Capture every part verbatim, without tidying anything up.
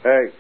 Hey.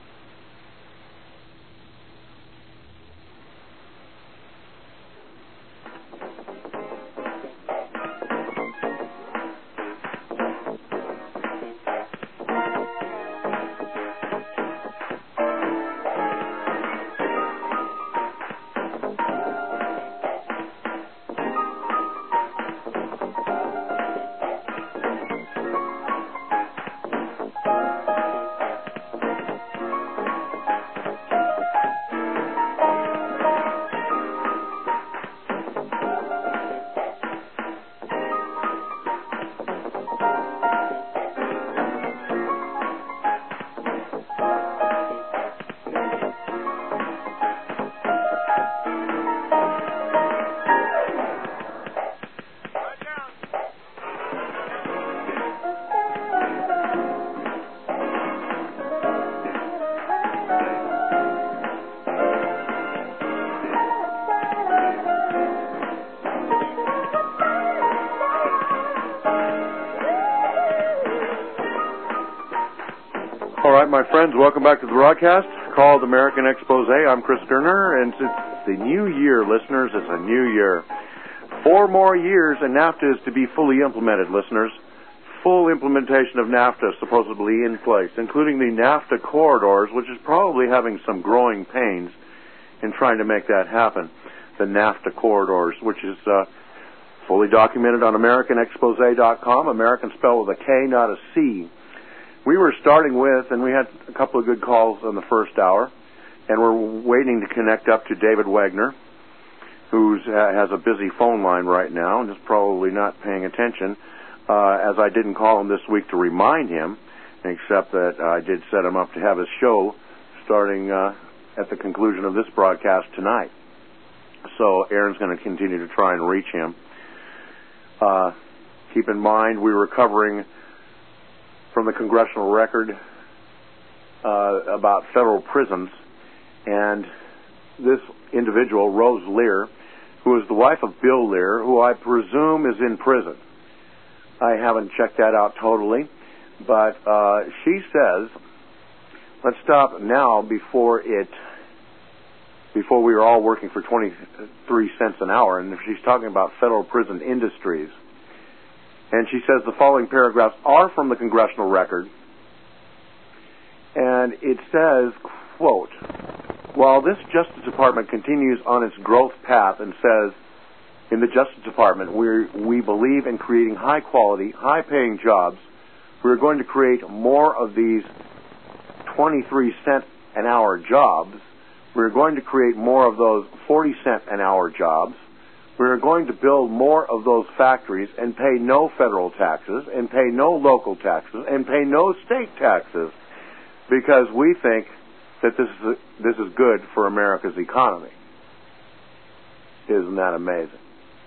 All right, my friends, welcome back to the broadcast called American Expose. I'm Chris Sterner, and it's the new year, listeners. It's a new year. Four more years, and NAFTA is to be fully implemented, listeners. Full implementation of NAFTA supposedly in place, including the NAFTA corridors, which is probably having some growing pains in trying to make that happen. The NAFTA corridors, which is uh, fully documented on American Expose dot com. American spelled with a K, not a C. We were starting with, and we had a couple of good calls in the first hour, and we're waiting to connect up to David Wagner, who uh, has a busy phone line right now and is probably not paying attention, uh, as I didn't call him this week to remind him, except that uh, I did set him up to have his show starting uh, at the conclusion of this broadcast tonight. So Aaron's going to continue to try and reach him. Uh, keep in mind, we were covering from the congressional record uh, about federal prisons, and this individual, Rose Lear, who is the wife of Bill Lear, who I presume is in prison. I haven't checked that out totally, but uh, she says, let's stop now before it, before we are all working for twenty-three cents an hour, and she's talking about federal prison industries. And she says the following paragraphs are from the congressional record, and it says, quote, while this Justice Department continues on its growth path and says, in the Justice Department, we we believe in creating high-quality, high-paying jobs, we're going to create more of these twenty-three cent an hour jobs. We're going to create more of those forty cent an hour jobs. We're going to build more of those factories and pay no federal taxes and pay no local taxes and pay no state taxes because we think that this is, a, this is good for America's economy. Isn't that amazing?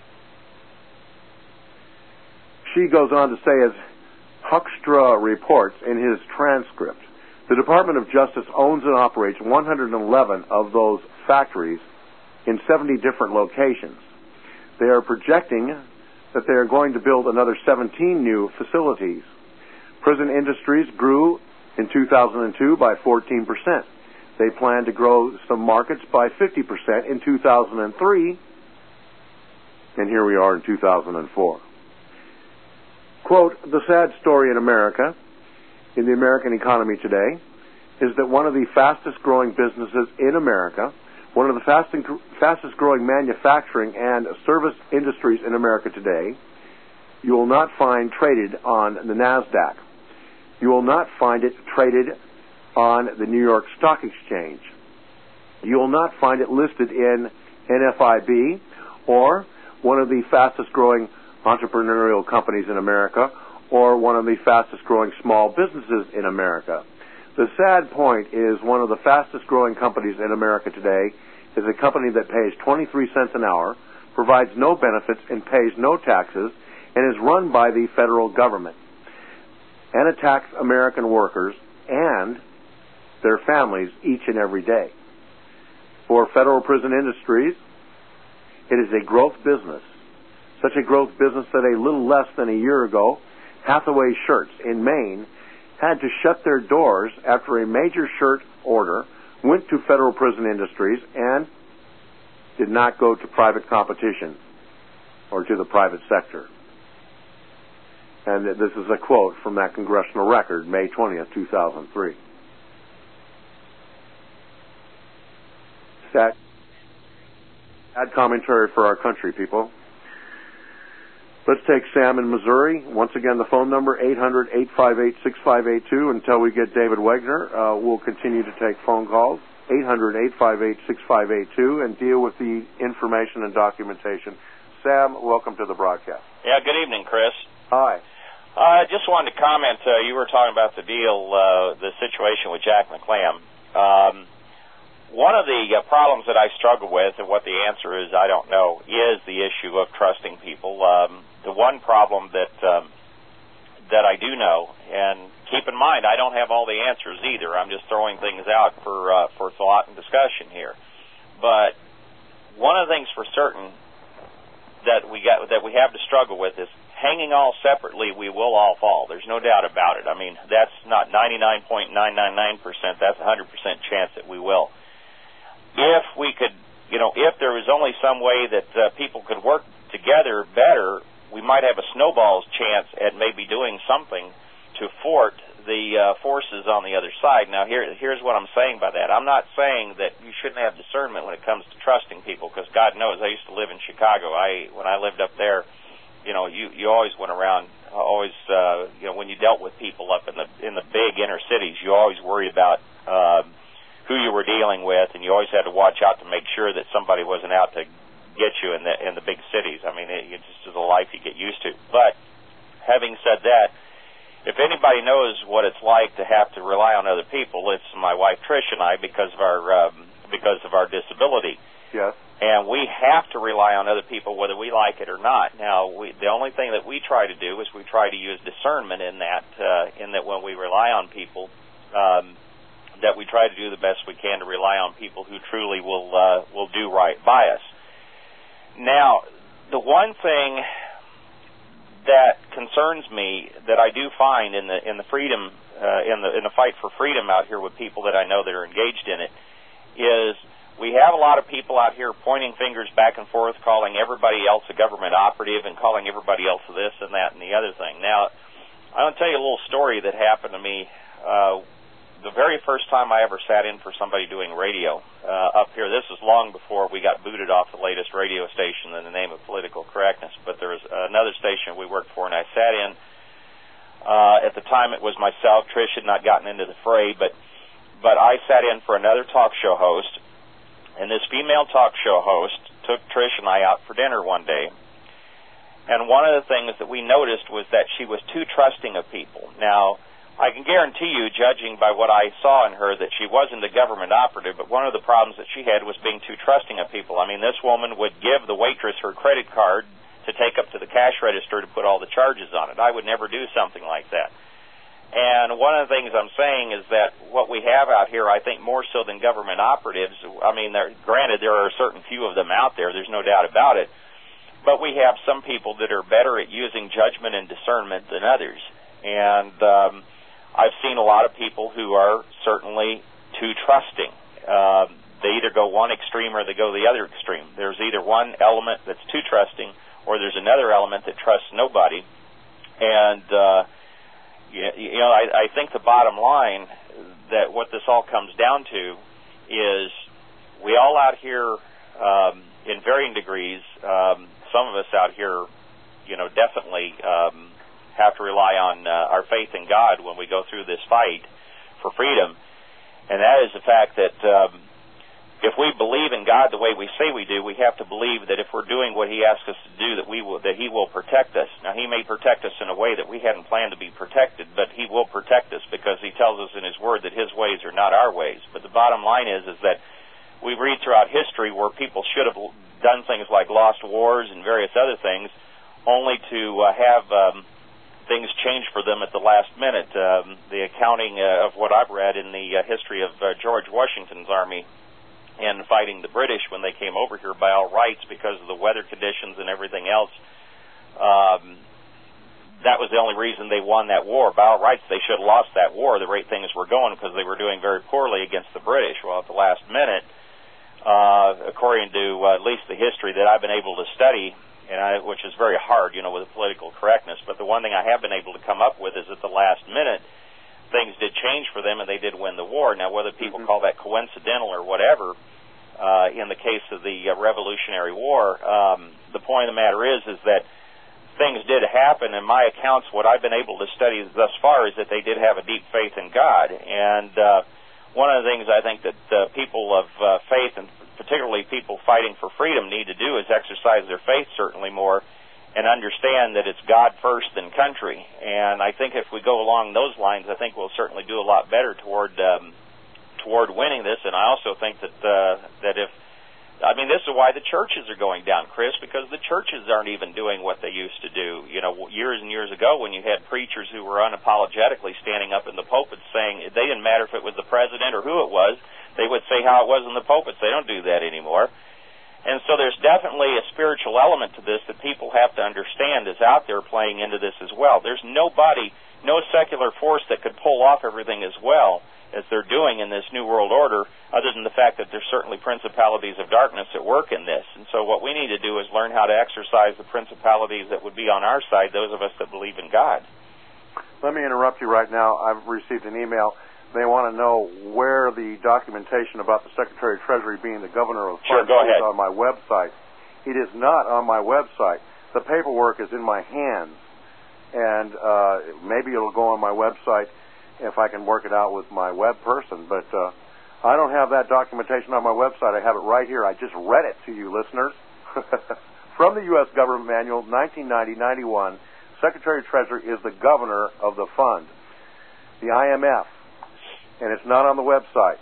She goes on to say, as Hoekstra reports in his transcript, the Department of Justice owns and operates one hundred eleven of those factories in seventy different locations. They are projecting that they are going to build another seventeen new facilities. Prison industries grew in two thousand two by fourteen percent. They plan to grow some markets by fifty percent in two thousand three, and here we are in two thousand four. Quote, the sad story in America, in the American economy today, is that one of the fastest growing businesses in America, one of the fastest, fastest growing manufacturing and service industries in America today, you will not find traded on the NASDAQ. You will not find it traded on the New York Stock Exchange. You will not find it listed in N F I B or one of the fastest growing entrepreneurial companies in America or one of the fastest growing small businesses in America. The sad point is one of the fastest growing companies in America today is a company that pays twenty-three cents an hour, provides no benefits, and pays no taxes, and is run by the federal government, and attacks American workers and their families each and every day. For Federal Prison Industries, it is a growth business, such a growth business that a little less than a year ago, Hathaway Shirts in Maine had to shut their doors after a major shirt order went to Federal Prison Industries and did not go to private competition or to the private sector. And this is a quote from that congressional record, May twentieth, two thousand three. Sad, sad commentary for our country, people. Let's take Sam in Missouri. Once again, the phone number, eight hundred, eight five eight, six five eight two. Until we get David Wegner, uh, we'll continue to take phone calls, eight hundred, eight five eight, six five eight two, and deal with the information and documentation. Sam, welcome to the broadcast. Yeah, good evening, Chris. Hi. I uh, just wanted to comment. Uh, you were talking about the deal, uh, the situation with Jack McLam. Um, One of the uh, problems that I struggle with, and what the answer is, I don't know, is the issue of trusting people. Um, the one problem that um, that I do know, and keep in mind, I don't have all the answers either. I'm just throwing things out for uh, for thought and discussion here. But one of the things for certain that we got that we have to struggle with is hanging all separately, we will all fall. There's no doubt about it. I mean, that's not ninety-nine point nine nine nine percent. That's a one hundred percent chance that we will. If we could, you know, if there was only some way that uh, people could work together better, we might have a snowball's chance at maybe doing something to thwart the uh, forces on the other side. Now, here, here's what I'm saying by that. I'm not saying that you shouldn't have discernment when it comes to trusting people, because God knows I used to live in Chicago. I when I lived up there, you know, you, you always went around, always, uh, you know, when you dealt with people up in the in the big inner cities, you always worried about Um, who you were dealing with, and you always had to watch out to make sure that somebody wasn't out to get you in the in the big cities. I mean, it, it just is a life you get used to. But having said that, if anybody knows what it's like to have to rely on other people, it's my wife Trish and I, because of our um, because of our disability. Yes. And we have to rely on other people whether we like it or not. Now, we, the only thing that we try to do is we try to use discernment in that uh, in that when we rely on people. Um, that we try to do the best we can to rely on people who truly will uh, will do right by us. Now, the one thing that concerns me that I do find in the in the freedom uh, in the in the fight for freedom out here with people that I know that are engaged in it is we have a lot of people out here pointing fingers back and forth, calling everybody else a government operative and calling everybody else this and that and the other thing. Now, I'm going to tell you a little story that happened to me. Uh, The very first time I ever sat in for somebody doing radio uh, up here, this was long before we got booted off the latest radio station in the name of political correctness, but there was another station we worked for, and I sat in. Uh, at the time, it was myself. Trish had not gotten into the fray, but but I sat in for another talk show host, and this female talk show host took Trish and I out for dinner one day. And one of the things that we noticed was that she was too trusting of people. Now, I can guarantee you, judging by what I saw in her, that she wasn't a government operative, but one of the problems that she had was being too trusting of people. I mean, this woman would give the waitress her credit card to take up to the cash register to put all the charges on it. I would never do something like that. And one of the things I'm saying is that what we have out here, I think more so than government operatives, I mean, granted, there are a certain few of them out there, there's no doubt about it, but we have some people that are better at using judgment and discernment than others. And um, I've seen a lot of people who are certainly too trusting. Uh, they either go one extreme or they go the other extreme. There's either one element that's too trusting or there's another element that trusts nobody. And, uh, you, you know, I, I think the bottom line that what this all comes down to is we all out here um, in varying degrees, um, some of us out here, you know, definitely um, have to rely on uh, our faith in God when we go through this fight for freedom, and that is the fact that um, if we believe in God the way we say we do, we have to believe that if we're doing what He asks us to do, that we will, that He will protect us. Now, He may protect us in a way that we hadn't planned to be protected, but He will protect us because He tells us in His Word that His ways are not our ways. But the bottom line is, is that we read throughout history where people should have done things like lost wars and various other things, only to uh, have um, things change for them at the last minute. Um, the accounting uh, of what I've read in the uh, history of uh, George Washington's army and fighting the British when they came over here by all rights because of the weather conditions and everything else, um, that was the only reason they won that war. By all rights, they should have lost that war, the rate things were going, because they were doing very poorly against the British. Well, at the last minute, uh, according to uh, at least the history that I've been able to study, and I, which is very hard, you know, with political correctness, but the one thing I have been able to come up with is at the last minute, things did change for them, and they did win the war. Now, whether people mm-hmm. call that coincidental or whatever, uh, in the case of the uh, Revolutionary War, um, the point of the matter is, is that things did happen. In my accounts, what I've been able to study thus far is that they did have a deep faith in God. And uh, one of the things I think that uh, people of uh, faith, and particularly people fighting for freedom, need to do is exercise their faith certainly more and understand that it's God first and country. And I think if we go along those lines, I think we'll certainly do a lot better toward um, toward winning this. And I also think that uh, that if I mean, this is why the churches are going down, Chris, because the churches aren't even doing what they used to do. You know, years and years ago when you had preachers who were unapologetically standing up in the pulpits saying, they didn't matter if it was the president or who it was, they would say how it was in the pulpits. They don't do that anymore. And so there's definitely a spiritual element to this that people have to understand is out there playing into this as well. There's nobody, no secular force that could pull off everything as well as they're doing in this New World Order, other than the fact that there's certainly principalities of darkness at work in this. And so what we need to do is learn how to exercise the principalities that would be on our side, those of us that believe in God. Let me interrupt you right now. I've received an email. They want to know where the documentation about the Secretary of Treasury being the governor of sure, funds go is ahead. on my website. It is not on my website. The paperwork is in my hands, and uh, maybe it'll go on my website if I can work it out with my web person, but uh, I don't have that documentation on my website. I have it right here. I just read it to you, listeners. From the U S Government Manual, nineteen ninety dash ninety-one, Secretary of Treasury is the governor of the fund, the I M F, and it's not on the website.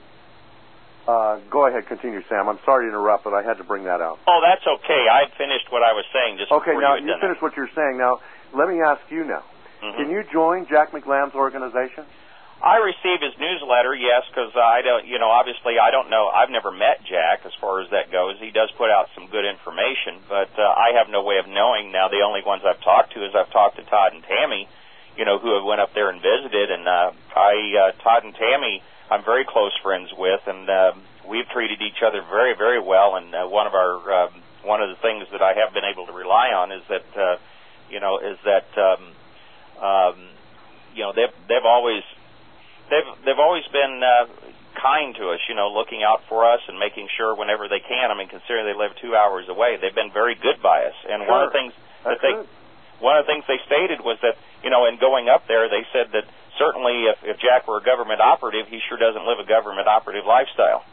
Uh, go ahead, continue, Sam. I'm sorry to interrupt, but I had to bring that out. Oh, that's okay. I finished what I was saying just okay, before now you you finished what you're saying. Now, let me ask you now. Mm-hmm. Can you join Jack McLamb's organization? I receive his newsletter, yes, because I don't, you know, obviously I don't know. I've never met Jack as far as that goes. He does put out some good information, but uh, I have no way of knowing now. The only ones I've talked to is I've talked to Todd and Tammy, you know, who have went up there and visited. And uh, I, uh, Todd and Tammy, I'm very close friends with, and uh, we've treated each other very, very well. And uh, one of our, uh, one of the things that I have been able to rely on is that, uh, you know, is that, um, um, you know, they've they've always. They've they've always been uh, kind to us, you know, looking out for us and making sure whenever they can. I mean, considering they live two hours away, they've been very good by us. And sure. one of the things that That's they good. one of the things they stated was that, you know, in going up there, they said that certainly if, if Jack were a government operative, he sure doesn't live a government operative lifestyle.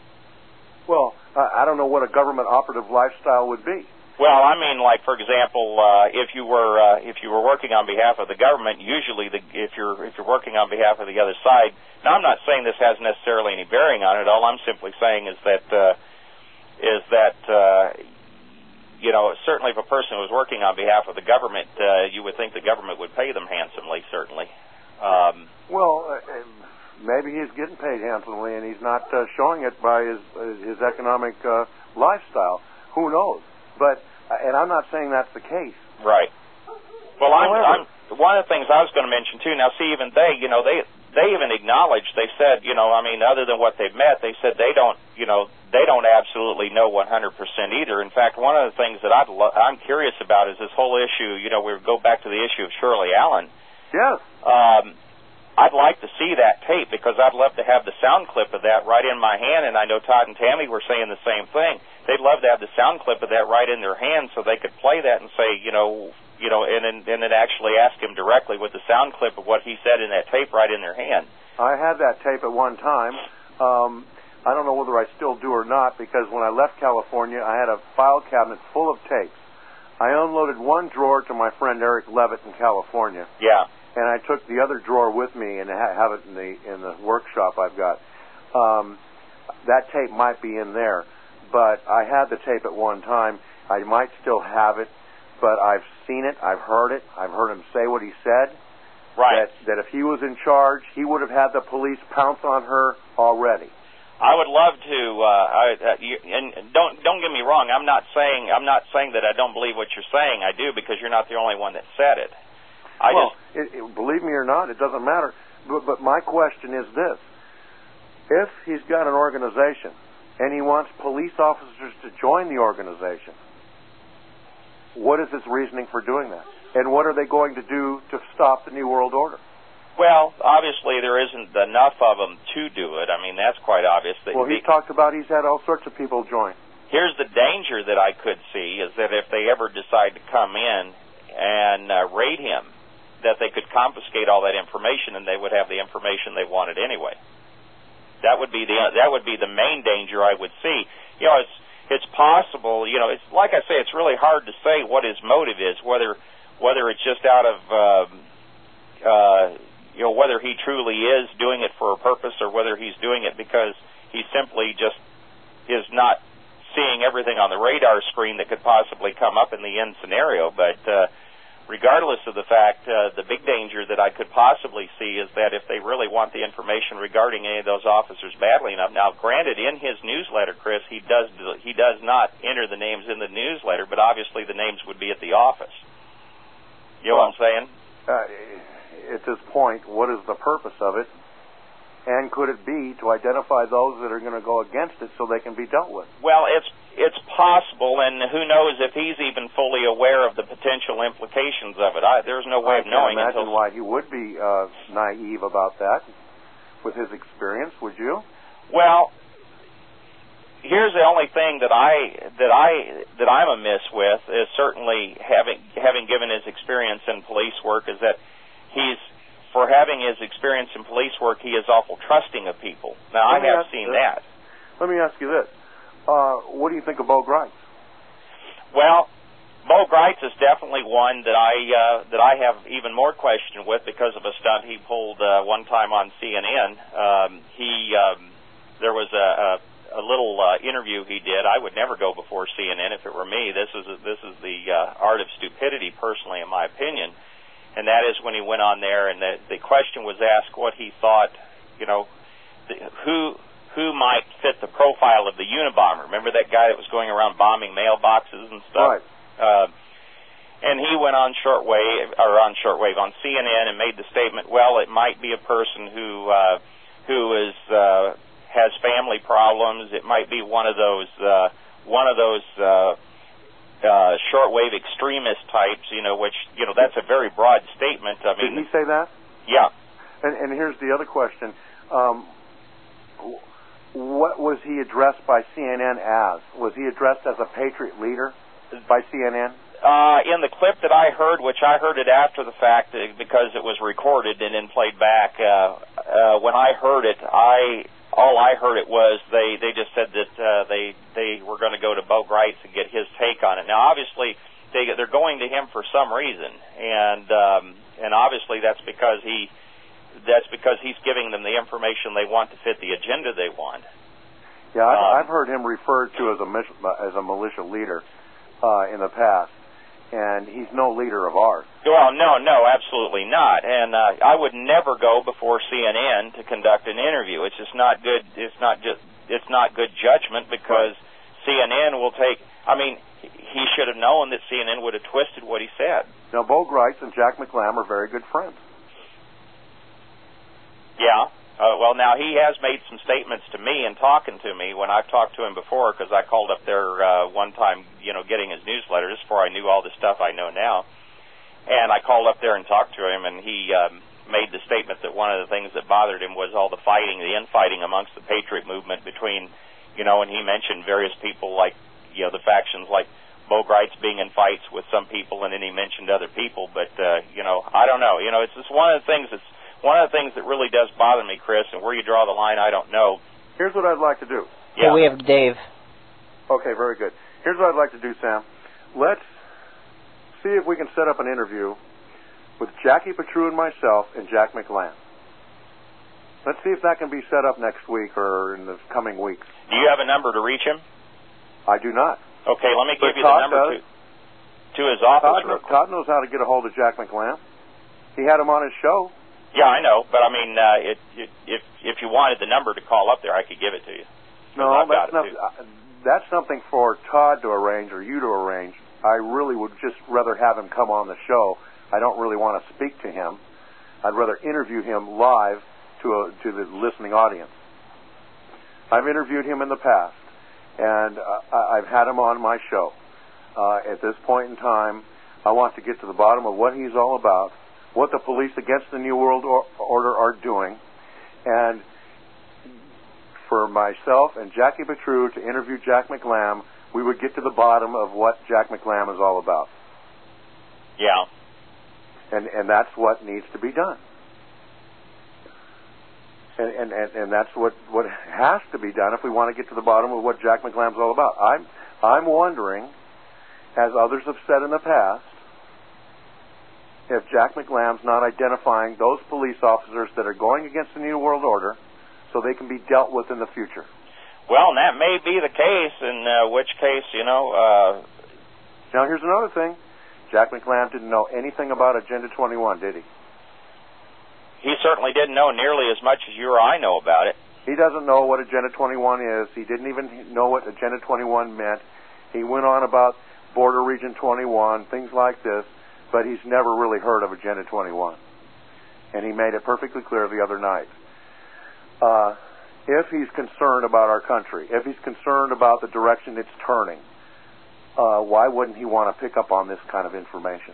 Well, I don't know what a government operative lifestyle would be. Well, I mean, like for example, uh, if you were uh, if you were working on behalf of the government, usually the, if you're if you're working on behalf of the other side. Now, I'm not saying this has necessarily any bearing on it. All I'm simply saying is that uh, is that uh, you know, certainly if a person was working on behalf of the government, uh, you would think the government would pay them handsomely. Certainly. Um, well, uh, maybe he's getting paid handsomely, and he's not uh, showing it by his his economic uh, lifestyle. Who knows? But, and I'm not saying that's the case. Right. Well, I'm, I'm, one of the things I was going to mention, too, now, see, even they, you know, they they even acknowledged, they said, you know, I mean, other than what they've met, they said they don't, you know, they don't absolutely know one hundred percent either. In fact, one of the things that I'd lo- I'm curious about is this whole issue, you know, we go back to the issue of Shirley Allen. Yes. Um, I'd like to see that tape because I'd love to have the sound clip of that right in my hand, and I know Todd and Tammy were saying the same thing. They'd love to have the sound clip of that right in their hand so they could play that and say, you know, you know, and, and, and then actually ask him directly with the sound clip of what he said in that tape right in their hand. I had that tape at one time. Um, I don't know whether I still do or not because when I left California, I had a file cabinet full of tapes. I unloaded one drawer to my friend Eric Levitt in California. Yeah. And I took the other drawer with me and ha- have it in the in the workshop I've got. Um, that tape might be in there, but I had the tape at one time. I might still have it, but I've seen it, I've heard it, I've heard him say what he said. Right. That, that if he was in charge, he would have had the police pounce on her already. I would love to, uh, I, uh, you, and don't don't get me wrong. I'm not saying I'm not saying that I don't believe what you're saying. I do because you're not the only one that said it. I well, just, it, it, believe me or not, it doesn't matter. But, but my question is this. If he's got an organization and he wants police officers to join the organization, what is his reasoning for doing that? And what are they going to do to stop the New World Order? Well, obviously there isn't enough of them to do it. I mean, that's quite obvious. That well, he talked about he's had all sorts of people join. Here's the danger that I could see is that if they ever decide to come in and uh, raid him, that they could confiscate all that information and they would have the information they wanted anyway. That would be the uh, that would be the main danger I would see. You know, it's it's possible. You know, it's like I say, it's really hard to say what his motive is. Whether whether it's just out of uh, uh, you know whether he truly is doing it for a purpose or whether he's doing it because he simply just is not seeing everything on the radar screen that could possibly come up in the end scenario. But uh, regardless of the fact, uh, the big danger that I could possibly see is that if they really want the information regarding any of those officers badly enough. Now, granted, in his newsletter, Chris, he does he does not enter the names in the newsletter, but obviously the names would be at the office. You know well, what I'm saying? Uh, at this point, what is the purpose of it? And could it be to identify those that are going to go against it so they can be dealt with? Well, it's it's possible, and who knows if he's even fully aware of the potential implications of it. I, there's no way I of knowing. I can't imagine until... why he would be uh, naive about that with his experience, would you? Well, here's the only thing that I that I that I'm amiss with is certainly having having given his experience in police work is that he's for having his experience in police work, he is awful trusting of people. Now, I have seen that. Let me ask you this. Uh, what do you think of Bo Gritz? Well, Bo Gritz is definitely one that I uh, that I have even more question with because of a stunt he pulled uh, one time on C N N. Um, he um, there was a, a, a little uh, interview he did. I would never go before C N N if it were me. This is a, this is the uh, art of stupidity, personally, in my opinion. And that is when he went on there, and the, the question was asked what he thought, you know, the, who who might fit the profile of the Unabomber. Remember that guy that was going around bombing mailboxes and stuff? Right. Uh, and he went on shortwave, or on shortwave, on C N N and made the statement, well, it might be a person who uh, who is uh, has family problems. It might be one of those uh, one of those. Uh, Uh, shortwave extremist types, you know, which, you know, that's a very broad statement. I mean, did he say that? Yeah. And, and here's the other question. Um, what was he addressed by C N N as? Was he addressed as a patriot leader by C N N? Uh, in the clip that I heard, which I heard it after the fact because it was recorded and then played back, uh, uh, when I heard it, I... all I heard it was they, they just said that uh, they they were going to go to Bo Gritz and get his take on it. Now, obviously, they they're going to him for some reason, and um, and obviously that's because he that's because he's giving them the information they want to fit the agenda they want. Yeah, I've, um, I've heard him referred to as a as a militia leader uh, in the past. And he's no leader of ours. Well, no, no, absolutely not. And uh, I would never go before C N N to conduct an interview. It's just not good. It's not just. It's not good judgment because C N N will take. I mean, he should have known that C N N would have twisted what he said. Now, Bo Gritz and Jack McLam are very good friends. Yeah. Uh, well, now he has made some statements to me and talking to me when I've talked to him before because I called up there uh, one time, you know, getting his newsletter just before I knew all the stuff I know now. And I called up there and talked to him, and he um, made the statement that one of the things that bothered him was all the fighting, the infighting amongst the Patriot movement between, you know, and he mentioned various people like, you know, the factions like Bo Gritz being in fights with some people, and then he mentioned other people. But, uh, you know, I don't know. You know, it's just one of the things that's One of the things that really does bother me, Chris, and where you draw the line, I don't know. Here's what I'd like to do. Yeah, we have Dave. Okay, very good. Here's what I'd like to do, Sam. Let's see if we can set up an interview with Jackie Patru and myself and Jack McLam. Let's see if that can be set up next week or in the coming weeks. Do you have a number to reach him? I do not. Okay, let me give but you Todd the number does. to, to his office. Todd, Todd knows how to get a hold of Jack McLam. He had him on his show. Yeah, I know, but I mean, uh, it, it, if if you wanted the number to call up there, I could give it to you. No, that's, not, uh, that's something for Todd to arrange or you to arrange. I really would just rather have him come on the show. I don't really want to speak to him. I'd rather interview him live to a, to the listening audience. I've interviewed him in the past, and uh, I've had him on my show. Uh, at this point in time, I want to get to the bottom of what he's all about, what the police against the New World or- Order are doing, and for myself and Jackie Petru to interview Jack McLam, we would get to the bottom of what Jack McLam is all about. Yeah. And and that's what needs to be done. And, and, and, and that's what, what has to be done if we want to get to the bottom of what Jack McLam's all about. I'm I'm wondering, as others have said in the past, if Jack McLam's not identifying those police officers that are going against the New World Order so they can be dealt with in the future. Well, and that may be the case, in uh, which case, you know... Uh... Now, here's another thing. Jack McLam didn't know anything about Agenda twenty-one, did he? He certainly didn't know nearly as much as you or I know about it. He doesn't know what Agenda twenty-one is. He didn't even know what Agenda twenty-one meant. He went on about Border Region twenty-one, things like this, but he's never really heard of Agenda twenty-one. And he made it perfectly clear the other night. Uh, if he's concerned about our country, if he's concerned about the direction it's turning, uh, why wouldn't he want to pick up on this kind of information?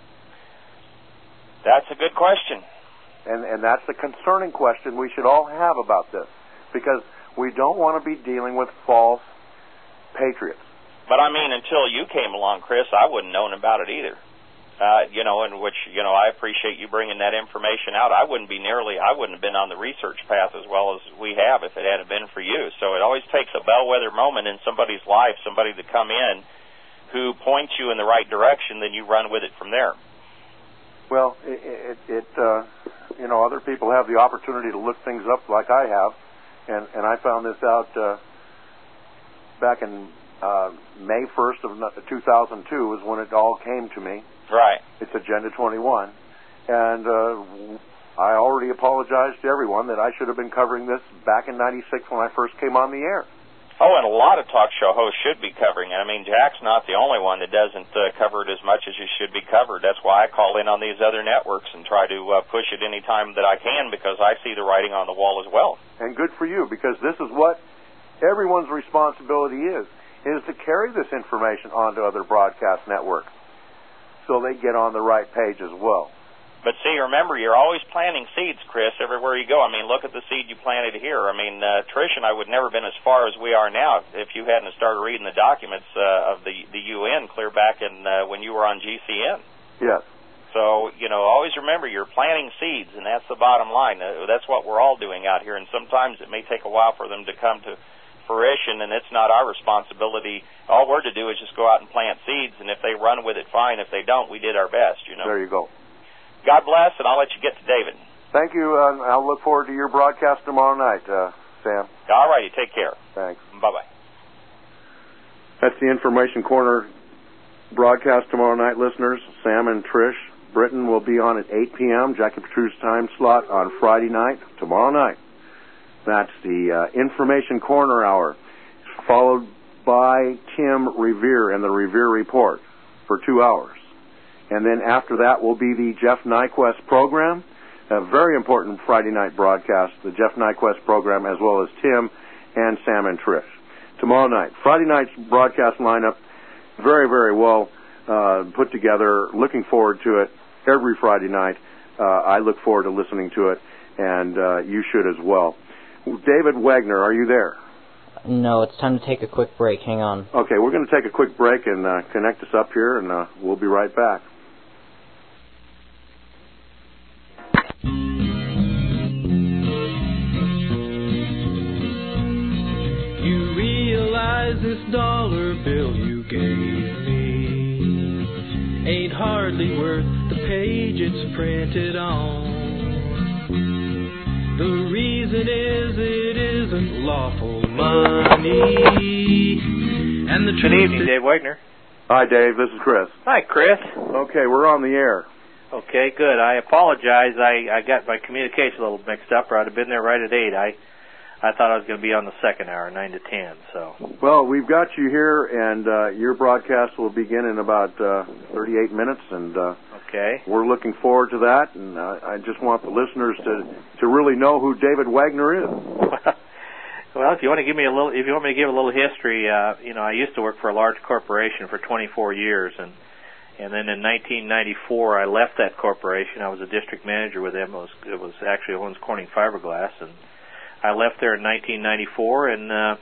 That's a good question. And, and that's the concerning question we should all have about this, because we don't want to be dealing with false patriots. But I mean, until you came along, Chris, I wouldn't known about it either. Uh, you know, in which, you know, I appreciate you bringing that information out. I wouldn't be nearly, I wouldn't have been on the research path as well as we have if it hadn't been for you. So it always takes a bellwether moment in somebody's life, somebody to come in who points you in the right direction, then you run with it from there. Well, it, it, it uh, you know, other people have the opportunity to look things up like I have, and, and I found this out uh, back in uh, May first of two thousand two is when it all came to me. Right. It's Agenda twenty-one, and uh, I already apologized to everyone that I should have been covering this back in ninety-six when I first came on the air. Oh, and a lot of talk show hosts should be covering it. I mean, Jack's not the only one that doesn't uh, cover it as much as you should be covered. That's why I call in on these other networks and try to uh, push it any time that I can, because I see the writing on the wall as well. And good for you, because this is what everyone's responsibility is, is to carry this information onto other broadcast networks so they get on the right page as well. But see, remember, you're always planting seeds, Chris, everywhere you go. I mean, look at the seed you planted here. I mean, uh, Trish and I would never been as far as we are now if you hadn't started reading the documents uh, of the, the U N clear back in uh, when you were on G C N. Yes. So, you know, always remember, you're planting seeds, and that's the bottom line. Uh, that's what we're all doing out here, and sometimes it may take a while for them to come to fruition, and it's not our responsibility. All we're to do is just go out and plant seeds, and if they run with it, fine. If they don't, we did our best, you know. There you go. God bless, and I'll let you get to David. Thank you. Uh, I'll look forward to your broadcast tomorrow night, uh, Sam. All righty. Take care. Thanks. Bye-bye. That's the Information Corner broadcast tomorrow night, listeners. Sam and Trish Britton will be on at eight p.m., Jackie Petru's time slot on Friday night, tomorrow night. That's the uh, Information Corner hour, followed by Tim Revere and the Revere Report for two hours. And then after that will be the Jeff Nyquist program, a very important Friday night broadcast, the Jeff Nyquist program, as well as Tim and Sam and Trish. Tomorrow night, Friday night's broadcast lineup, very, very well uh, put together. Looking forward to it every Friday night. Uh, I look forward to listening to it, and uh, you should as well. David Wagner, are you there? No, it's time to take a quick break. Hang on. Okay, we're going to take a quick break and uh, connect us up here, and uh, we'll be right back. You realize this dollar bill you gave me ain't hardly worth the page it's printed on. The reason is it isn't lawful money. And the Good evening, Dave Wagner. Hi, Dave. This is Chris. Hi, Chris. Okay, we're on the air. Okay, good. I apologize. I, I got my communication a little mixed up, or I'd have been there right at eight. I I thought I was going to be on the second hour, nine to ten. So. Well, we've got you here, and uh, your broadcast will begin in about uh, thirty-eight minutes, and uh, okay. we're looking forward to that. And uh, I just want the listeners to to really know who David Wagner is. Well, if you want to give me a little, if you want me to give a little history, uh, you know, I used to work for a large corporation for twenty-four years, and and then in nineteen ninety-four I left that corporation. I was a district manager with them. It was, it was actually Owens Corning Fiberglass, and I left there in nineteen ninety-four, and uh,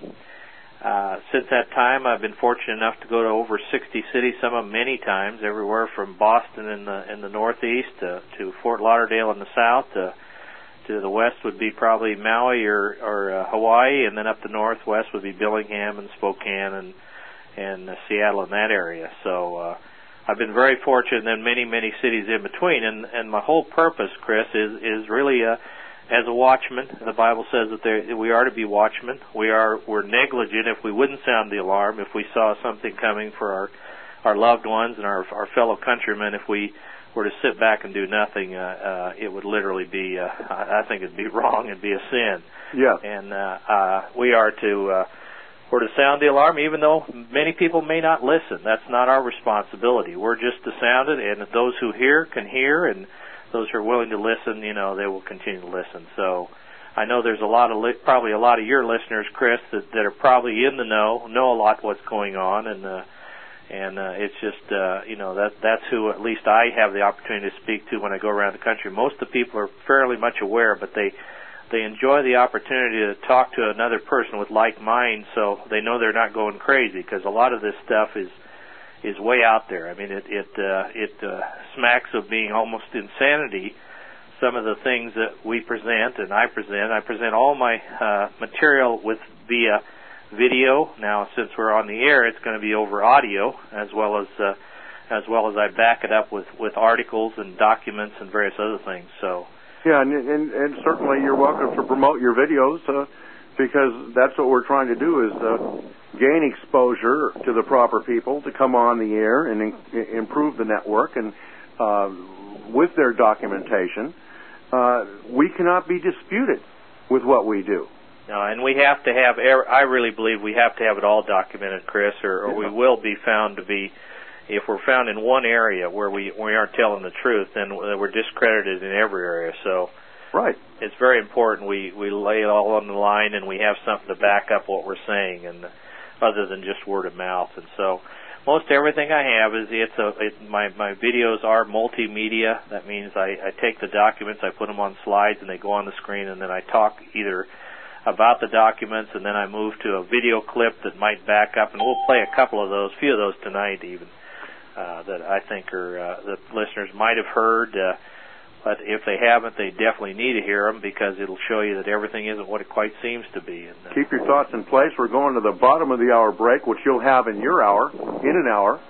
uh, since that time I've been fortunate enough to go to over sixty cities, some of them many times, everywhere from Boston in the in the northeast to, to Fort Lauderdale in the south. To, to the west would be probably Maui or, or uh, Hawaii, and then up the northwest would be Billingham and Spokane and and uh, Seattle in that area. So uh, I've been very fortunate, and then many many cities in between. And and my whole purpose, Chris, is is really uh, as a watchman. The Bible says that there, we are to be watchmen. We are we're negligent if we wouldn't sound the alarm, if we saw something coming for our our loved ones and our our fellow countrymen. If we were to sit back and do nothing, uh, uh, it would literally be, uh, I think it'd be wrong, it'd be a sin. Yeah. And uh, uh, we are to, uh, we're to sound the alarm, even though many people may not listen. That's not our responsibility. We're just to sound it, and those who hear can hear, and those who are willing to listen, you know, they will continue to listen. So I know there's a lot of, li- probably a lot of your listeners, Chris, that, that are probably in the know, know a lot what's going on, and uh, And uh, it's just, uh, you know, that that's who at least I have the opportunity to speak to when I go around the country. Most of the people are fairly much aware, but they they enjoy the opportunity to talk to another person with like minds, so they know they're not going crazy, because a lot of this stuff is is way out there. I mean, it it uh, it uh, smacks of being almost insanity. Some of the things that we present and I present, I present all my uh, material with via video. Now, since we're on the air, it's going to be over audio, as well as uh, as well as I back it up with, with articles and documents and various other things. So yeah, and and, and certainly you're welcome to promote your videos, uh, because that's what we're trying to do, is uh, gain exposure to the proper people to come on the air and in, improve the network. And uh, with their documentation, uh, we cannot be disputed with what we do. No, and we have to have, I really believe we have to have it all documented, Chris, or, or we will be found to be, if we're found in one area where we, we aren't telling the truth, then we're discredited in every area. So right. It's very important we, we lay it all on the line, and we have something to back up what we're saying, and other than just word of mouth. And so most everything I have is, it's a, it, my, my videos are multimedia. That means I, I take the documents, I put them on slides, and they go on the screen, and then I talk either about the documents, and then I move to a video clip that might back up, and we'll play a couple of those, a few of those tonight even, uh, that I think are, uh, that listeners might have heard, uh, but if they haven't, they definitely need to hear them, because it'll show you that everything isn't what it quite seems to be. And, uh, keep your thoughts in place. We're going to the bottom of the hour break, which you'll have in your hour, in an hour.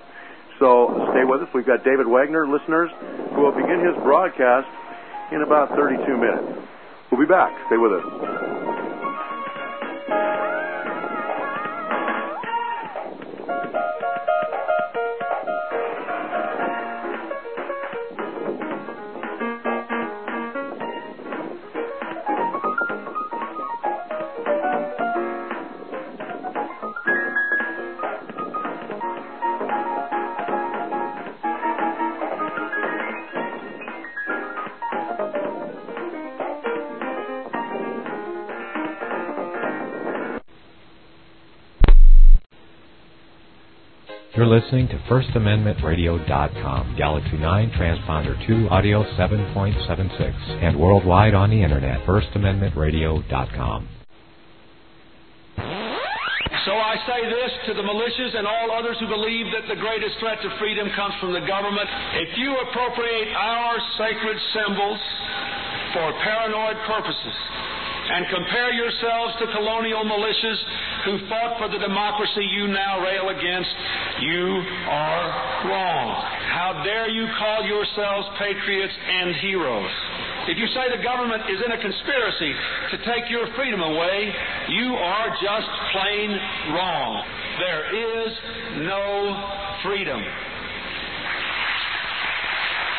So stay with us. We've got David Wagner, listeners, who will begin his broadcast in about thirty-two minutes. We'll be back. Stay with us. You're listening to First Amendment Radio dot com, Galaxy nine, Transponder two, Audio seven point seven six, and worldwide on the Internet, First Amendment Radio dot com. So I say this to the militias and all others who believe that the greatest threat to freedom comes from the government. If you appropriate our sacred symbols for paranoid purposes and compare yourselves to colonial militias who fought for the democracy you now rail against, you are wrong. How dare you call yourselves patriots and heroes? If you say the government is in a conspiracy to take your freedom away, you are just plain wrong. There is no freedom.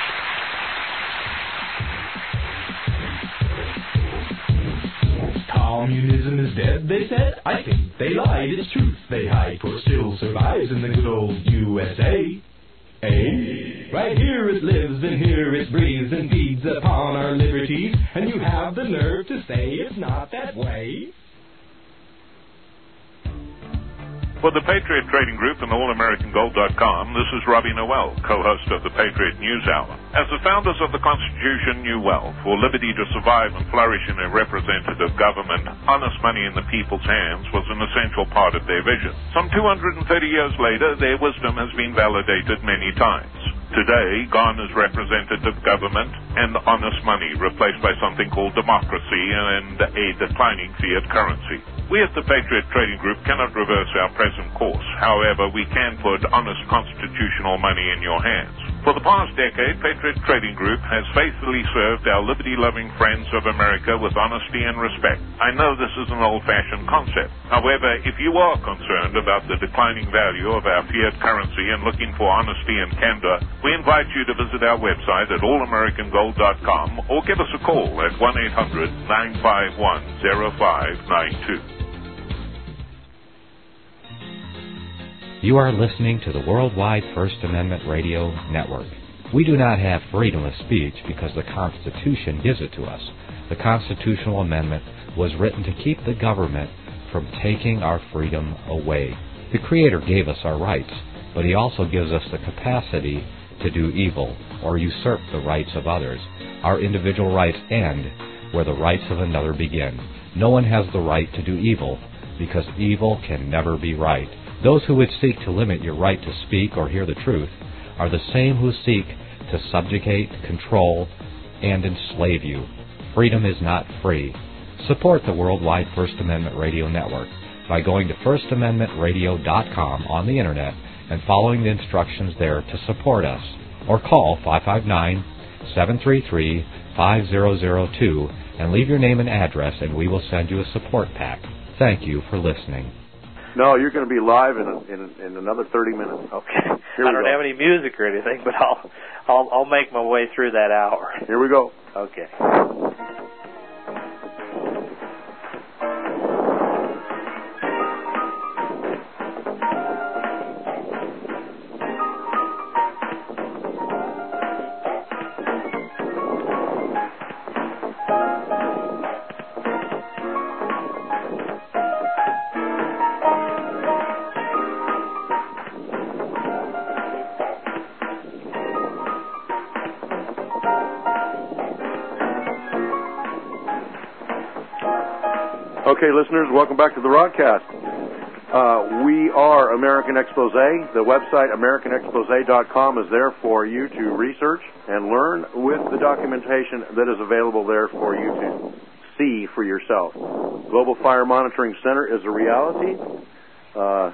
Tall Communism is dead, they said. I think they lied. It's truth they hide, for it still survives in the good old U S A. Eh? Right here it lives, and here it breathes, and feeds upon our liberties, and you have the nerve to say it's not that way? For the Patriot Trading Group and All American Gold dot com, this is Robbie Noel, co-host of the Patriot News Hour. As the founders of the Constitution knew well, for liberty to survive and flourish in a representative government, honest money in the people's hands was an essential part of their vision. Some two hundred thirty years later, their wisdom has been validated many times. Today, gone is representative government and honest money, replaced by something called democracy and a declining fiat currency. We at the Patriot Trading Group cannot reverse our present course. However, we can put honest constitutional money in your hands. For the past decade, Patriot Trading Group has faithfully served our liberty-loving friends of America with honesty and respect. I know this is an old-fashioned concept. However, if you are concerned about the declining value of our fiat currency and looking for honesty and candor, we invite you to visit our website at All American Gold dot com or give us a call at one eight hundred nine five one oh five nine two. You are listening to the Worldwide First Amendment Radio Network. We do not have freedom of speech because the Constitution gives it to us. The constitutional amendment was written to keep the government from taking our freedom away. The Creator gave us our rights, but He also gives us the capacity to do evil or usurp the rights of others. Our individual rights end where the rights of another begin. No one has the right to do evil because evil can never be right. Those who would seek to limit your right to speak or hear the truth are the same who seek to subjugate, control, and enslave you. Freedom is not free. Support the Worldwide First Amendment Radio Network by going to first amendment radio dot com on the Internet and following the instructions there to support us. Or call five five nine, seven three three, five zero zero two and leave your name and address, and we will send you a support pack. Thank you for listening. No, you're going to be live in in, in another thirty minutes. Okay. Here I don't go. have any music or anything, but I'll I'll I'll make my way through that hour. Here we go. Okay. Okay, listeners, welcome back to the broadcast. Uh, we are American Expose. The website, American Expose dot com, is there for you to research and learn with the documentation that is available there for you to see for yourself. Global Fire Monitoring Center is a reality. Uh,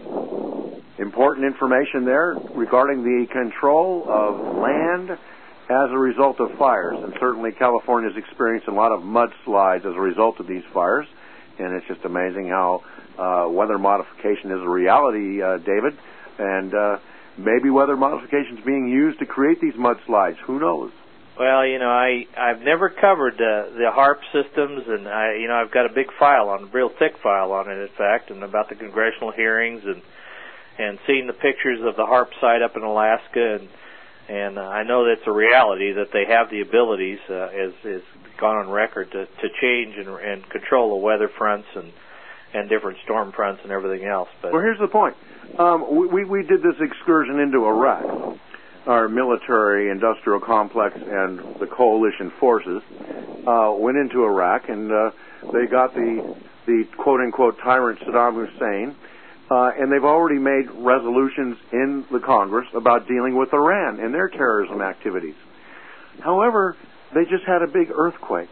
important information there regarding the control of land as a result of fires. And certainly California is experiencing a lot of mudslides as a result of these fires. And it's just amazing how uh, weather modification is a reality, uh, David. And uh, maybe weather modification is being used to create these mudslides. Who knows? Well, you know, I I've never covered uh, the HAARP systems, and I you know I've got a big file on, a real thick file on it, in fact, and about the congressional hearings and and seeing the pictures of the HAARP site up in Alaska, and and uh, I know that's a reality that they have the abilities, uh, as is gone on record, to to change and, and control the weather fronts and and different storm fronts and everything else. But well, here's the point: um, we we did this excursion into Iraq. Our military industrial complex and the coalition forces uh, went into Iraq, and uh, they got the the quote unquote tyrant Saddam Hussein, uh, and they've already made resolutions in the Congress about dealing with Iran and their terrorism activities. However, they just had a big earthquake.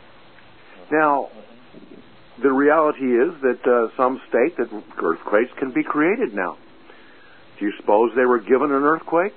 Now, the reality is that uh, some state that earthquakes can be created now. Do you suppose they were given an earthquake?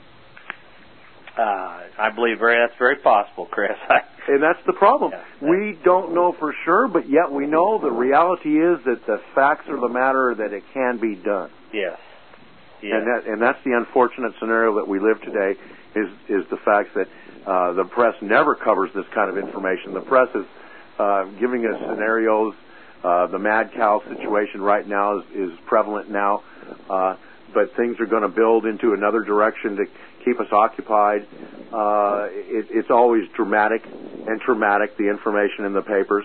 Uh, I believe very, that's very possible, Chris. And that's the problem. Yeah, we don't know for sure, but yet we know the reality is that the facts are the matter that it can be done. Yes. yes. And that and that's the unfortunate scenario that we live today, is is the fact that uh, the press never covers this kind of information. The press is uh, giving us scenarios. Uh, the mad cow situation right now is, is prevalent now, uh, but things are going to build into another direction to keep us occupied. Uh, it, it's always dramatic and traumatic, the information in the papers.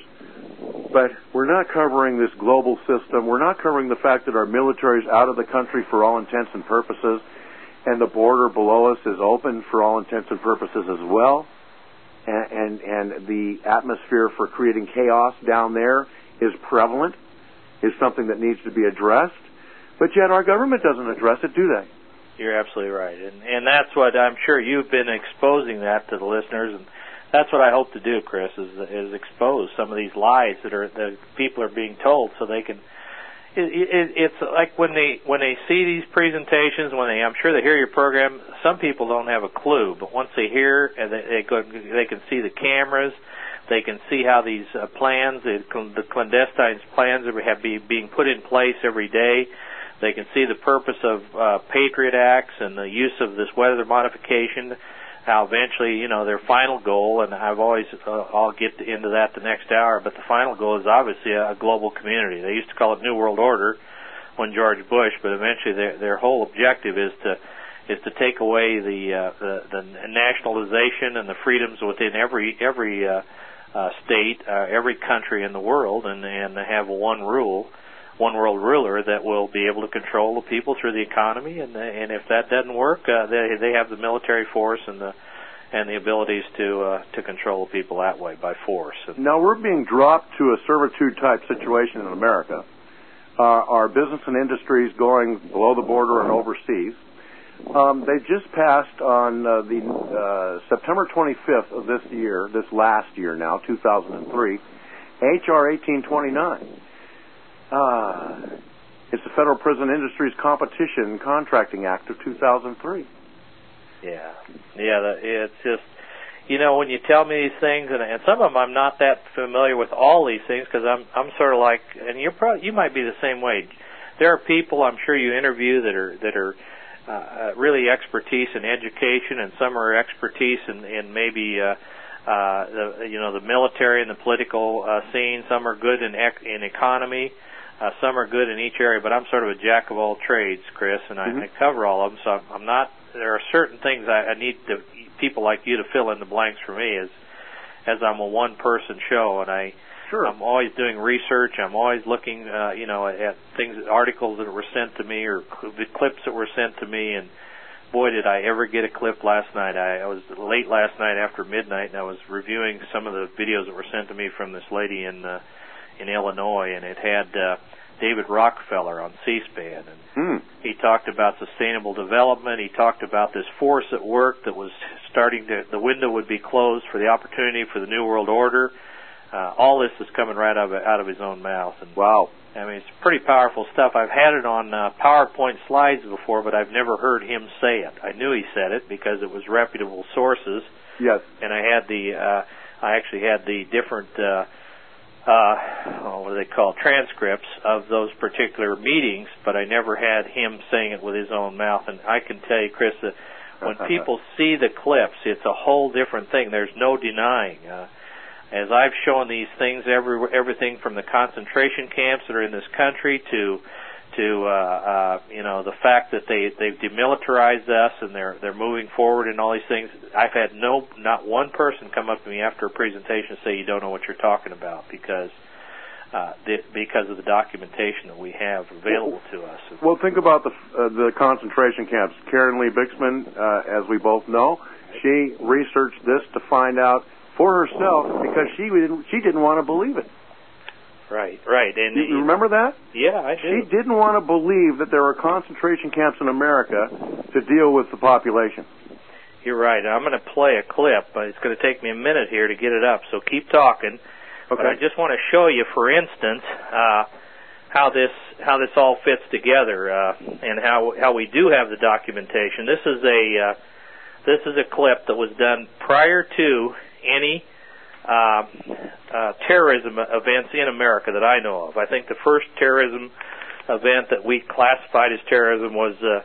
But we're not covering this global system. We're not covering the fact that our military is out of the country for all intents and purposes, and the border below us is open for all intents and purposes as well. And, and, and the atmosphere for creating chaos down there is prevalent, is something that needs to be addressed. But yet our government doesn't address it, do they? You're absolutely right. And, and that's what I'm sure you've been exposing that to the listeners, and that's what I hope to do, Chris, is, is expose some of these lies that are that people are being told, so they can. It, it, it's like when they when they see these presentations, when they I'm sure they hear your program. Some people don't have a clue, but once they hear and they they, go, they can see the cameras, they can see how these uh, plans, the, the clandestine plans, have be, being put in place every day. They can see the purpose of uh, Patriot Acts and the use of this weather modification. How eventually, you know, their final goal, and I've always, uh, I'll get into that the next hour, but the final goal is obviously a, a global community. They used to call it New World Order when George Bush, but eventually their their whole objective is to is to take away the uh, the, the nationalization and the freedoms within every every uh, uh, state, uh, every country in the world, and and have one rule. One world ruler that will be able to control the people through the economy, and and if that doesn't work, uh, they they have the military force and the and the abilities to uh, to control the people that way by force. Now we're being dropped to a servitude type situation in America. Uh, our business and industries going below the border and overseas. Um, they just passed on uh, the uh, September twenty-fifth of this year, this last year now, two thousand three, H R eighteen twenty-nine. Uh, it's the Federal Prison Industries Competition and Contracting Act of two thousand three. Yeah, yeah, it's just, you know, when you tell me these things, and, and some of them I'm not that familiar with all these things, because I'm I'm sort of like, and you're probably, you might be the same way. There are people I'm sure you interview that are that are uh, really expertise in education, and some are expertise in, in maybe. Uh, Uh, the, you know, the military and the political uh, scene. Some are good in ec- in economy. Uh, some are good in each area, but I'm sort of a jack of all trades, Chris, and I, mm-hmm. I cover all of them. So I'm, I'm not. There are certain things I, I need to, people like you to fill in the blanks for me, as as I'm a one-person show, and I sure. I'm always doing research. I'm always looking, uh, you know, at things, articles that were sent to me, or cl- the clips that were sent to me, and boy, did I ever get a clip last night. I, I was late last night after midnight, and I was reviewing some of the videos that were sent to me from this lady in uh, in Illinois, and it had uh, David Rockefeller on C-SPAN. And mm. he talked about sustainable development. He talked about this force at work that was starting to, the window would be closed for the opportunity for the New World Order. Uh, all this is coming right out of, out of his own mouth. And wow. I mean, it's pretty powerful stuff. I've had it on uh, PowerPoint slides before, but I've never heard him say it. I knew he said it because it was reputable sources. Yes. And I had the, uh, I actually had the different, uh, uh, oh, what do they call, transcripts of those particular meetings, but I never had him saying it with his own mouth. And I can tell you, Chris, that when people see the clips, it's a whole different thing. There's no denying. Uh, As I've shown these things, every, everything from the concentration camps that are in this country to, to uh, uh, you know, the fact that they they've demilitarized us and they're they're moving forward and all these things. I've had no not one person come up to me after a presentation and say you don't know what you're talking about because uh, the, because of the documentation that we have available to us. Well, think about the uh, the concentration camps. Karen Lee Bixman, uh, as we both know, she researched this to find out for herself because she didn't she didn't want to believe it. Right, right. And you remember that? Yeah, I do. She didn't want to believe that there were concentration camps in America to deal with the population. You're right. I'm going to play a clip, but it's going to take me a minute here to get it up, so keep talking. Okay. But I just want to show you, for instance, uh, how this how this all fits together, uh, and how how we do have the documentation. This is a uh, this is a clip that was done prior to any Uh, uh, terrorism events in America that I know of. I think the first terrorism event that we classified as terrorism was uh,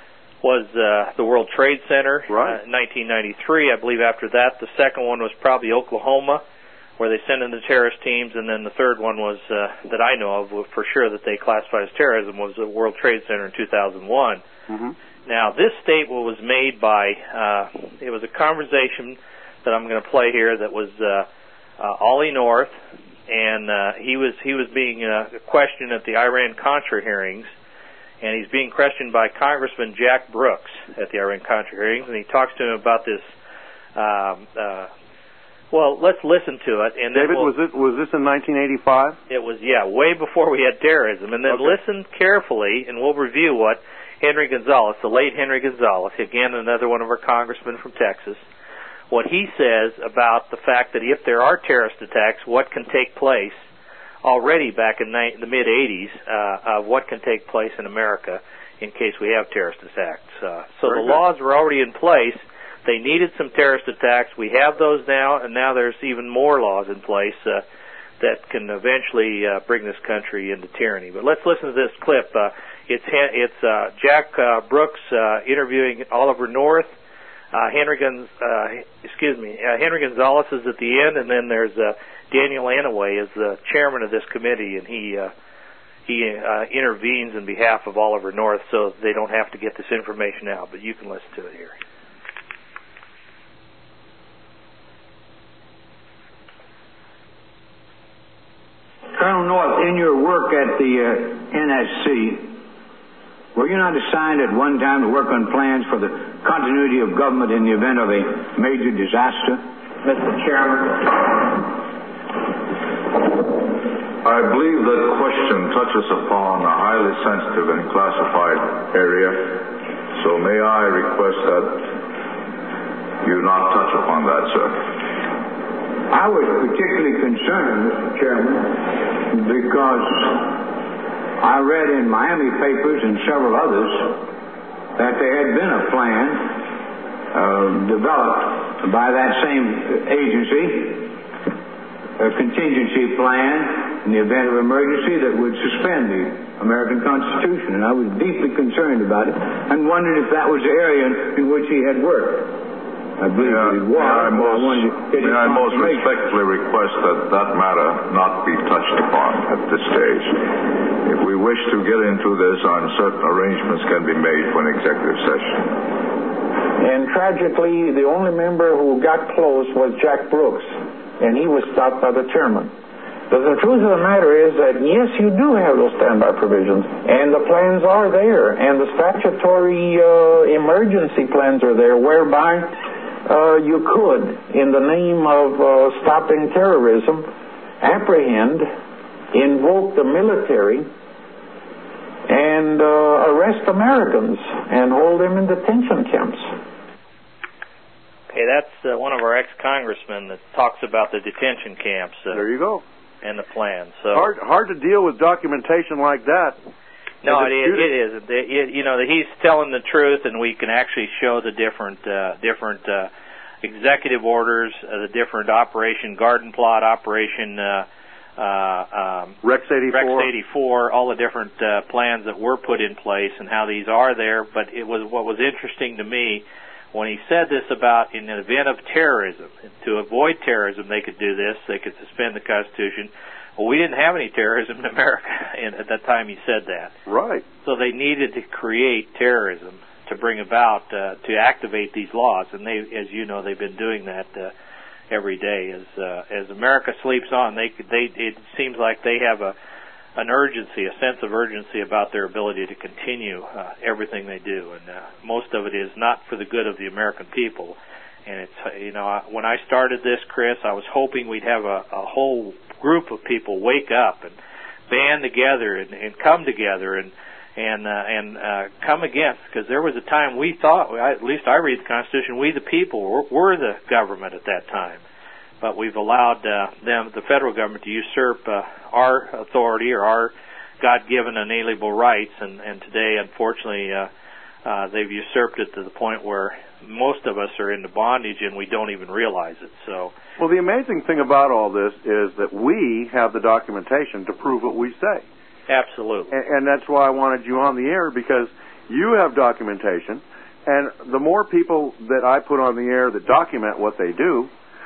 was uh, the World Trade Center right. uh, in nineteen ninety-three. I believe after that, the second one was probably Oklahoma where they send in the terrorist teams, and then the third one was, uh, that I know of for sure that they classified as terrorism, was the World Trade Center in two thousand one. Mm-hmm. Now, this statement was made by, uh, it was a conversation that I'm going to play here that was uh, uh, Ollie North, and uh, he was he was being uh, questioned at the Iran-Contra hearings, and he's being questioned by Congressman Jack Brooks at the Iran-Contra hearings, and he talks to him about this. Um, uh, well, let's listen to it. And David, we'll, was it was this in nineteen eighty-five? It was, yeah, way before we had terrorism. And then okay. listen carefully, and we'll review what Henry Gonzalez, the late Henry Gonzalez, again another one of our congressmen from Texas, what he says about the fact that if there are terrorist attacks, what can take place already back in the mid-eighties, uh, of what can take place in America in case we have terrorist attacks. Uh, so Very the good. laws were already in place. They needed some terrorist attacks. We have those now, and now there's even more laws in place uh, that can eventually uh, bring this country into tyranny. But let's listen to this clip. Uh, it's it's uh, Jack uh, Brooks uh, interviewing Oliver North. Uh, Henry Gonz- uh, excuse me, uh, Henry Gonzalez is at the end, and then there's uh, Daniel Anaway is the chairman of this committee, and he uh, he uh, intervenes in behalf of Oliver North, so they don't have to get this information out. But you can listen to it here. Colonel North, in your work at the uh, N S C, were you not assigned at one time to work on plans for the continuity of government in the event of a major disaster? Mister Chairman. I believe that question touches upon a highly sensitive and classified area, so may I request that you not touch upon that, sir. I was particularly concerned, Mister Chairman, because I read in Miami papers and several others that there had been a plan uh, developed by that same agency, a contingency plan in the event of emergency that would suspend the American Constitution. And I was deeply concerned about it and wondered if that was the area in which he had worked. I believe yeah, it was. May I most, I may I most respectfully request that that matter not be touched upon at this stage. If we wish to get into this, I'm certain arrangements can be made for an executive session. And tragically, the only member who got close was Jack Brooks, and he was stopped by the chairman. But the truth of the matter is that, yes, you do have those standby provisions, and the plans are there, and the statutory uh, emergency plans are there, whereby uh, you could, in the name of uh, stopping terrorism, apprehend, invoke the military, and uh, arrest Americans and hold them in detention camps. Okay, that's uh, one of our ex-congressmen that talks about the detention camps. Uh, there you go. And the plan. So hard, hard to deal with documentation like that. No, it is. It is. It, it, you know, he's telling the truth, and we can actually show the different, uh, different uh, executive orders, uh, the different Operation Garden Plot, Operation uh, uh, um, Rex eighty-four, Rex eighty-four, all the different uh, plans that were put in place, and how these are there. But it was what was interesting to me when he said this about in an event of terrorism. To avoid terrorism, they could do this. They could suspend the Constitution. Well, we didn't have any terrorism in America and at that time he said that. Right. So they needed to create terrorism to bring about, uh, to activate these laws. And they, as you know, they've been doing that uh, every day. As uh, as America sleeps on, they they it seems like they have a an urgency, a sense of urgency about their ability to continue uh, everything they do. And uh, most of it is not for the good of the American people. And it's, you know, when I started this, Chris, I was hoping we'd have a, a whole group of people wake up and band together and, and come together and and uh, and uh, come against, because there was a time we thought, at least I read the Constitution, we the people were, were the government at that time. But we've allowed uh, them, the federal government, to usurp uh, our authority or our God-given inalienable rights, and, and today, unfortunately, uh, uh, they've usurped it to the point where most of us are into bondage and we don't even realize it. So, well, the amazing thing about all this is that we have the documentation to prove what we say. Absolutely. And, and that's why I wanted you on the air, because you have documentation, and the more people that I put on the air that document what they do,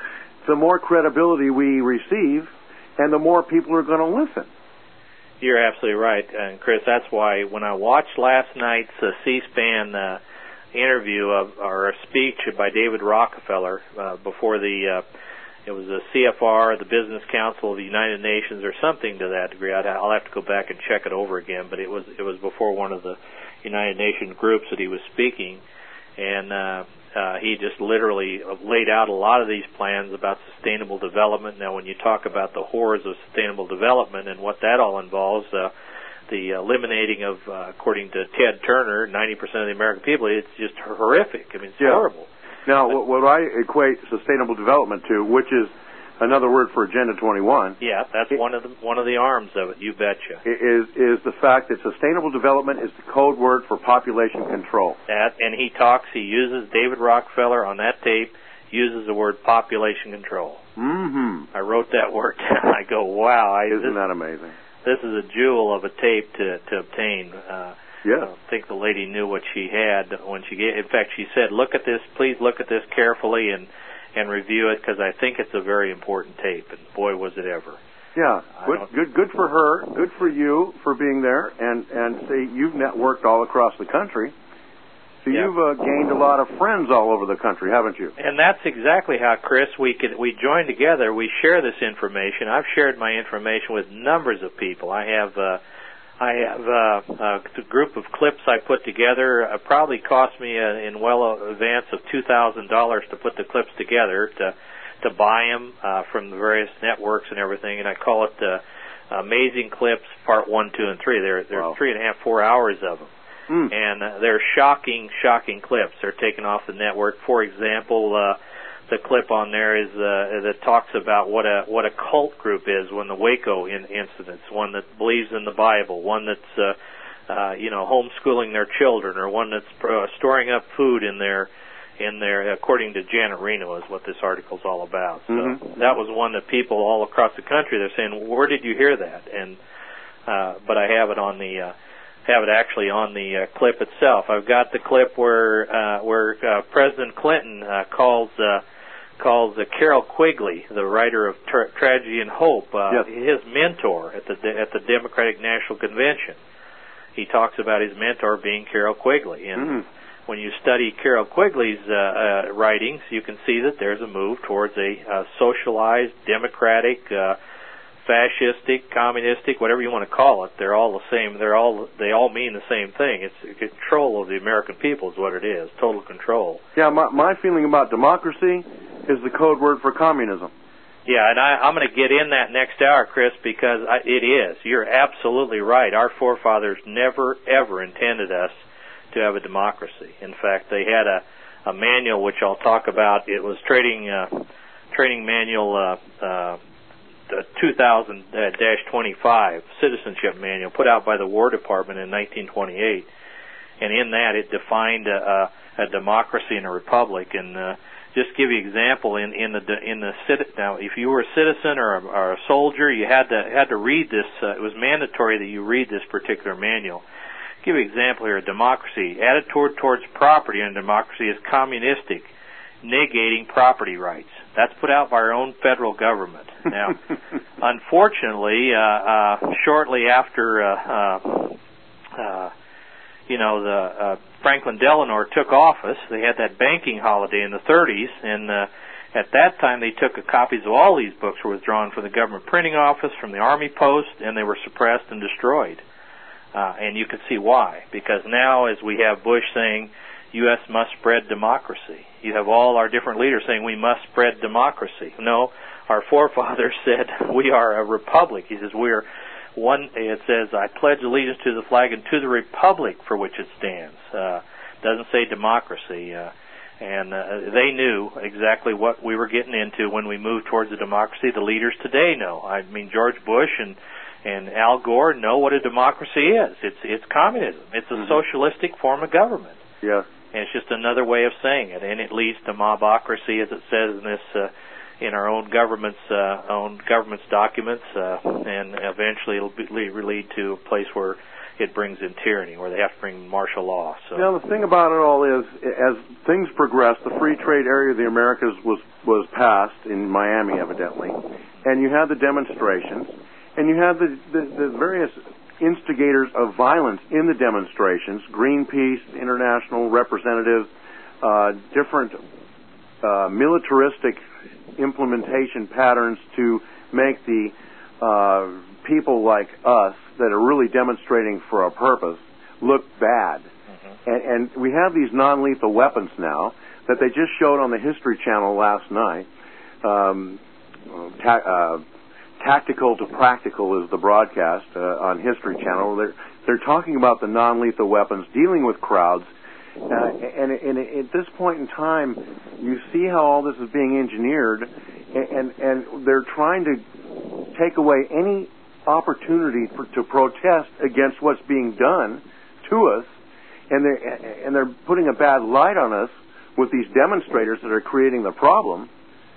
the more credibility we receive, and the more people are going to listen. You're absolutely right, and Chris, that's why when I watched last night's uh, C-SPAN uh, interview of or a speech by David Rockefeller uh, before the, uh, it was the C F R, the Business Council of the United Nations, or something to that degree. I'd, I'll have to go back and check it over again, but it was it was before one of the United Nations groups that he was speaking, and uh, uh, he just literally laid out a lot of these plans about sustainable development. Now, when you talk about the horrors of sustainable development and what that all involves, uh, the eliminating of, uh, according to Ted Turner, ninety percent of the American people, it's just horrific. I mean, it's yeah. horrible. Now, what, what I equate sustainable development to, which is another word for Agenda twenty-one. Yeah, that's it, one of the one of the arms of it. You betcha. Is is the fact that sustainable development is the code word for population control. That, and he talks. He uses David Rockefeller on that tape. Uses the word population control. Mm-hmm. I wrote that word down. I go, wow. I, Isn't this, that amazing? This is a jewel of a tape to to obtain. Uh, yeah. I think the lady knew what she had when she gave. In fact, she said, "Look at this. Please look at this carefully and and review it, because I think it's a very important tape." And boy, was it ever. Yeah. Good. Good. Good for her. Good for you for being there. And and see, you've networked all across the country. So yeah. you've uh, gained a lot of friends all over the country, haven't you? And that's exactly how, Chris, we could we join together. We share this information. I've shared my information with numbers of people. I have uh, I have uh, a group of clips I put together. It probably cost me uh, in well advance of two thousand dollars to put the clips together to to buy them uh, from the various networks and everything. And I call it uh, Amazing Clips Part One, Two, and Three. There there are wow. three and a half, four hours of them. Mm. And uh, they're shocking, shocking clips. They're taken off the network. For example, uh, the clip on there is uh, that talks about what a what a cult group is when the Waco in, incidents. One that believes in the Bible. One that's uh, uh, you know homeschooling their children, or one that's uh, storing up food in their in their. According to Janet Reno, is what this article's all about. So mm-hmm. that was one that people all across the country, they're saying, "Where did you hear that?" And uh, but I have it on the. Uh, have it actually on the uh, clip itself. I've got the clip where uh, where uh, President Clinton uh, calls uh, calls uh, Carroll Quigley, the writer of Tra- Tragedy and Hope, uh, yes. his mentor at the at the Democratic National Convention. He talks about his mentor being Carroll Quigley, and mm-hmm. when you study Carroll Quigley's uh, uh, writings, you can see that there's a move towards a uh, socialized, democratic, uh, fascistic, communistic, whatever you want to call it. They're all the same. They're all they all mean the same thing. It's control of the American people is what it is. Total control. Yeah, my my feeling about democracy is the code word for communism. Yeah, and I, I'm going to get in that next hour, Chris, because I, it is. You're absolutely right. Our forefathers never ever intended us to have a democracy. In fact, they had a a manual which I'll talk about. It was trading uh, training manual. Uh, uh, The two thousand dash twenty-five Citizenship Manual put out by the War Department in nineteen twenty-eight, and in that it defined a, a democracy and a republic. And uh, just give you an example in in the in the now, if you were a citizen or a, or a soldier, you had to had to read this. Uh, it was mandatory that you read this particular manual. Give you an example here: a democracy attitude towards property in democracy is communistic, negating property rights. That's put out by our own federal government. Now, unfortunately, uh, uh, shortly after, uh, uh, uh, you know, the uh, Franklin Delano took office, they had that banking holiday in the thirties, and uh, at that time they took copies of all these books were withdrawn from the government printing office, from the Army Post, and they were suppressed and destroyed. Uh, and you can see why, because now as we have Bush saying, U S must spread democracy. You have all our different leaders saying we must spread democracy. No, our forefathers said we are a republic. He says we are one. It says, I pledge allegiance to the flag and to the republic for which it stands. Uh, doesn't say democracy. Uh, and uh, they knew exactly what we were getting into when we moved towards a democracy. The leaders today know. I mean, George Bush and and Al Gore know what a democracy is. It's it's communism. It's a mm-hmm. socialistic form of government. Yeah. And it's just another way of saying it, and it leads to mobocracy, as it says in this uh, in our own government's uh, own government's documents, uh, and eventually it'll be, lead to a place where it brings in tyranny, where they have to bring martial law. So now the thing about it all is, as things progressed, the free trade area of the Americas was was passed in Miami, evidently, and you had the demonstrations, and you had the the, the various instigators of violence in the demonstrations: Greenpeace, international representatives, uh, different uh, militaristic implementation patterns to make the uh, people like us that are really demonstrating for a purpose look bad. Mm-hmm. And, and we have these non-lethal weapons now that they just showed on the History Channel last night. Um, ta- uh, Tactical to Practical is the broadcast uh, on History Channel. They're, they're talking about the non-lethal weapons, dealing with crowds. Uh, and, and at this point in time, you see how all this is being engineered, and, and, and they're trying to take away any opportunity for, to protest against what's being done to us, and they're, and they're putting a bad light on us with these demonstrators that are creating the problem,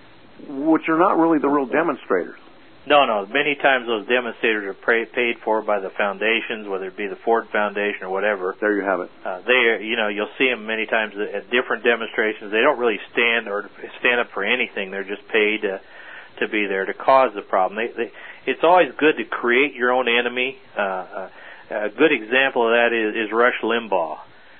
which are not really the real demonstrators. No, no. Many times those demonstrators are pay, paid for by the foundations, whether it be the Ford Foundation or whatever. There you have it. Uh, they, you know, you'll see them many times at different demonstrations. They don't really stand or stand up for anything. They're just paid to, to be there to cause the problem. They, they, it's always good to create your own enemy. Uh, uh, a good example of that is, is Rush Limbaugh.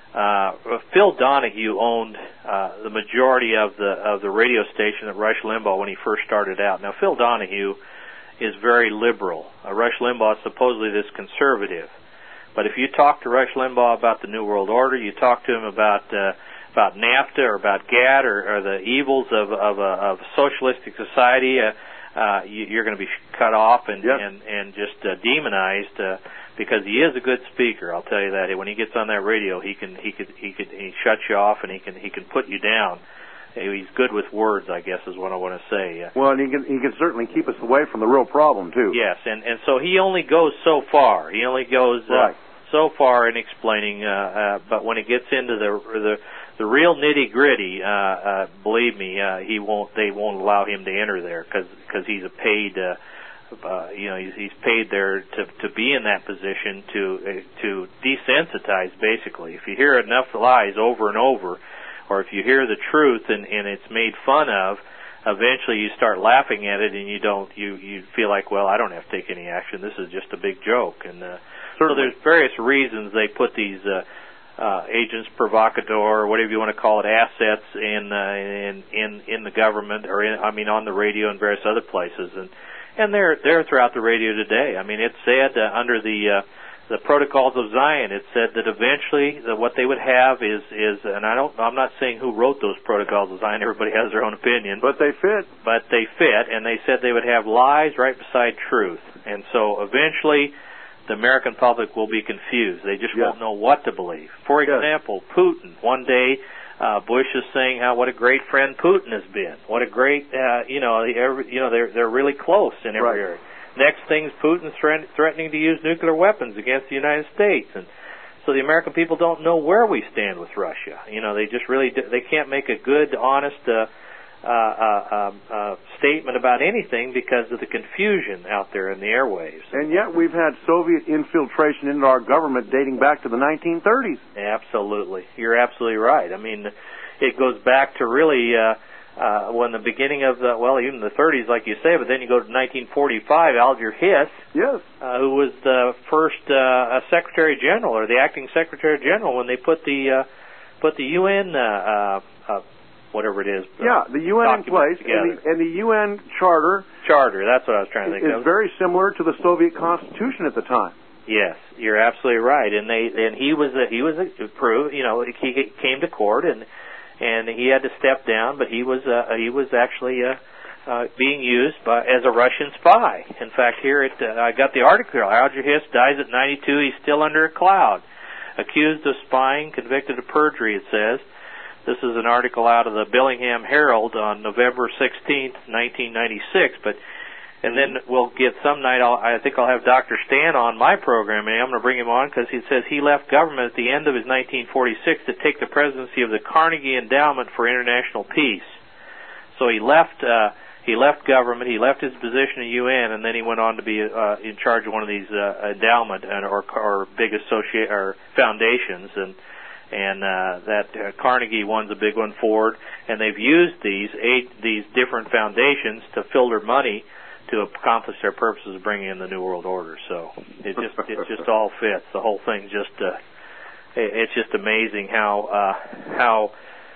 Uh, Phil Donahue owned uh, the majority of the of the radio station at Rush Limbaugh when he first started out. Now, Phil Donahue is very liberal. Uh, Rush Limbaugh is supposedly this conservative. But if you talk to Rush Limbaugh about the New World Order, you talk to him about uh, about NAFTA or about GATT or, or the evils of of a of socialistic society, uh, uh, you, you're going to be cut off and yep. and, and just uh, demonized uh, because he is a good speaker. I'll tell you that. When he gets on that radio, he can he could he could he shuts you off and he can he can put you down. He's good with words, I guess, is what I want to say. Well, and he can he can certainly keep us away from the real problem too. Yes, and and so he only goes so far. He only goes uh, right. so far in explaining. Uh, uh, but when it gets into the the the real nitty gritty, uh, uh, believe me, uh, he won't. They won't allow him to enter there because because he's a paid. Uh, uh, you know, he's, he's paid there to to be in that position to uh, to desensitize. Basically, if you hear enough lies over and over, or if you hear the truth and, and it's made fun of, eventually you start laughing at it and you don't, you, you feel like, well, I don't have to take any action. This is just a big joke. And uh, so there's various reasons they put these uh, uh, agents provocateur, or whatever you want to call it, assets in uh, in in in the government, or in, I mean on the radio and various other places. And and they're they're throughout the radio today. I mean, it's said uh, under the uh, the Protocols of Zion, it said that eventually the, what they would have is, is, and I don't, I'm not saying who wrote those Protocols of Zion, everybody has their own opinion. But they fit. But they fit, and they said they would have lies right beside truth. And so eventually the American public will be confused. They just yeah. won't know what to believe. For example, yeah. Putin. One day uh, Bush is saying how what a great friend Putin has been. What a great, uh, you know, every, you know, they're, they're really close in every right. area. Next thing's Putin threat- threatening to use nuclear weapons against the United States, and so the American people don't know where we stand with Russia. You know, they just really do, they can't make a good, honest uh, uh, uh, uh, statement about anything because of the confusion out there in the airwaves. And yet we've had Soviet infiltration into our government dating back to the nineteen thirties. Absolutely, you're absolutely right. I mean, it goes back to really. Uh, Uh, when the beginning of the, well, even the thirties, like you say, but then you go to nineteen forty-five, Alger Hiss, yes, uh, who was the first uh, Secretary General or the acting Secretary General when they put the uh, put the U N, uh, uh, uh, whatever it is, yeah, the U N in place, and the, and the U N Charter. Charter, that's what I was trying to think is of. Is very similar to the Soviet Constitution at the time. Yes, you're absolutely right, and they and he was a, he was a, proved, you know, he came to court and. And he had to step down, but he was uh, he was actually uh, uh, being used by, as a Russian spy. In fact, here it, uh, I got the article. Alger Hiss dies at ninety-two. He's still under a cloud, accused of spying, convicted of perjury. It says this is an article out of the Bellingham Herald on November sixteenth, nineteen ninety-six. But and then we'll get some night. I'll, I think I'll have Doctor Stan on my program, and I'm going to bring him on because he says he left government at the end of his nineteen forty-six to take the presidency of the Carnegie Endowment for International Peace. So he left. Uh, he left government, he left his position at U N, and then he went on to be uh, in charge of one of these uh, endowment and or, or big associate or foundations, and and uh, that uh, Carnegie one's a big one, Ford, and they've used these eight these different foundations to filter money to accomplish their purposes of bringing in the New World Order. So it just it just all fits. The whole thing just uh, it, it's just amazing how uh, how.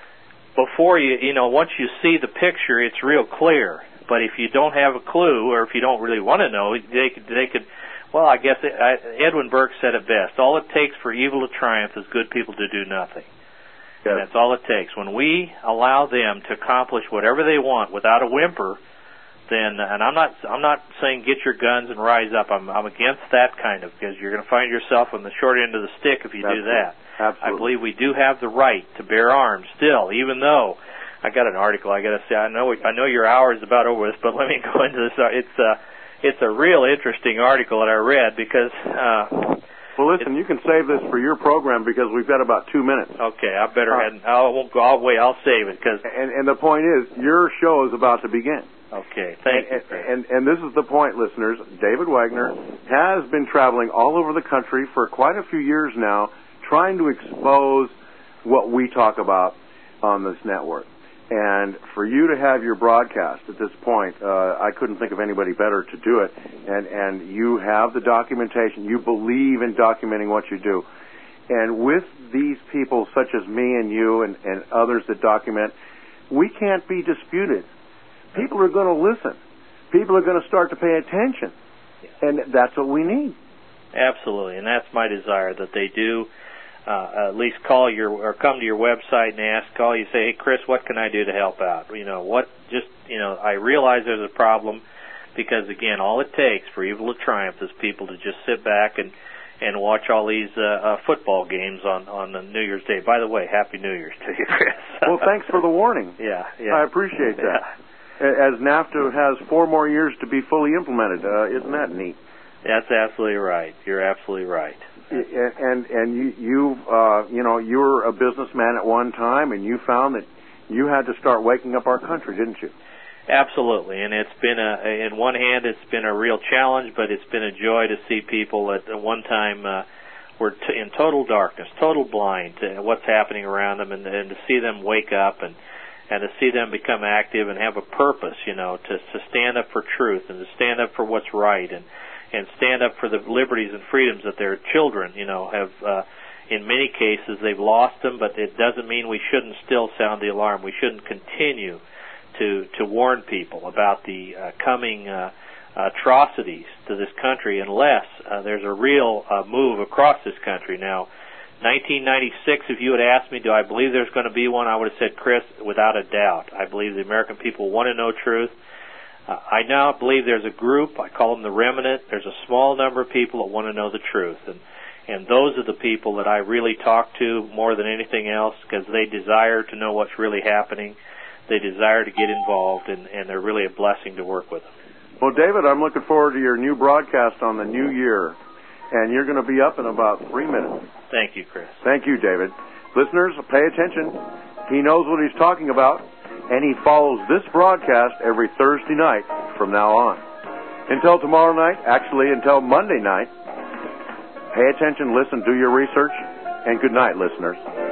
Before you, you know, once you see the picture, it's real clear. But if you don't have a clue, or if you don't really want to know, they could, they could. Well, I guess it, I, Edwin Burke said it best. All it takes for evil to triumph is good people to do nothing. Yes. And that's all it takes. When we allow them to accomplish whatever they want without a whimper, then, and I'm not, I'm not saying get your guns and rise up. I'm, I'm against that kind of, because you're going to find yourself on the short end of the stick if you That's do that. It. Absolutely. I believe we do have the right to bear arms still, even though I got an article I got to say. I know I know your hour is about over with, but let me go into this. It's a it's a real interesting article that I read because. Uh, well, listen, you can save this for your program because we've got about two minutes. Okay, I better. Uh, head, I won't go. I'll wait. I'll save it because. And and the point is, your show is about to begin. Okay, thank and, you. And, and and this is the point, listeners. David Wagner has been traveling all over the country for quite a few years now, trying to expose what we talk about on this network. And for you to have your broadcast at this point, uh, I couldn't think of anybody better to do it. And, and you have the documentation. You believe in documenting what you do. And with these people such as me and you and, and others that document, we can't be disputed. People are going to listen. People are going to start to pay attention. And that's what we need. Absolutely. And that's my desire, that they do Uh, at least call your or come to your website and ask. Call you, say, hey, Chris, what can I do to help out? You know what? Just you know, I realize there's a problem because again, all it takes for evil to triumph is people to just sit back and and watch all these uh, uh, football games on on the New Year's Day. By the way, Happy New Year's to you, Chris. Well, thanks for the warning. Yeah, yeah. I appreciate that. Yeah. As NAFTA has four more years to be fully implemented, uh, isn't that neat? That's absolutely right. You're absolutely right. And and you you uh, you know you were a businessman at one time, and you found that you had to start waking up our country, didn't you? Absolutely, and it's been a. In one hand, it's been a real challenge, but it's been a joy to see people at one time uh, were t- in total darkness, total blind to what's happening around them, and, and to see them wake up and and to see them become active and have a purpose, you know, to to stand up for truth and to stand up for what's right and. and stand up for the liberties and freedoms that their children, you know, have, uh, in many cases, they've lost them, but it doesn't mean we shouldn't still sound the alarm. We shouldn't continue to, to warn people about the uh, coming uh, atrocities to this country unless uh, there's a real uh, move across this country. Now, nineteen ninety-six, if you had asked me, do I believe there's going to be one, I would have said, Chris, without a doubt. I believe the American people want to know truth. Uh, I now believe there's a group, I call them the remnant, there's a small number of people that want to know the truth. And, and those are the people that I really talk to more than anything else because they desire to know what's really happening. They desire to get involved, and, and they're really a blessing to work with them. Well, David, I'm looking forward to your new broadcast on the new year. And you're going to be up in about three minutes. Thank you, Chris. Thank you, David. Listeners, pay attention. He knows what he's talking about. And he follows this broadcast every Thursday night from now on. Until tomorrow night, actually until Monday night, pay attention, listen, do your research, and good night, listeners.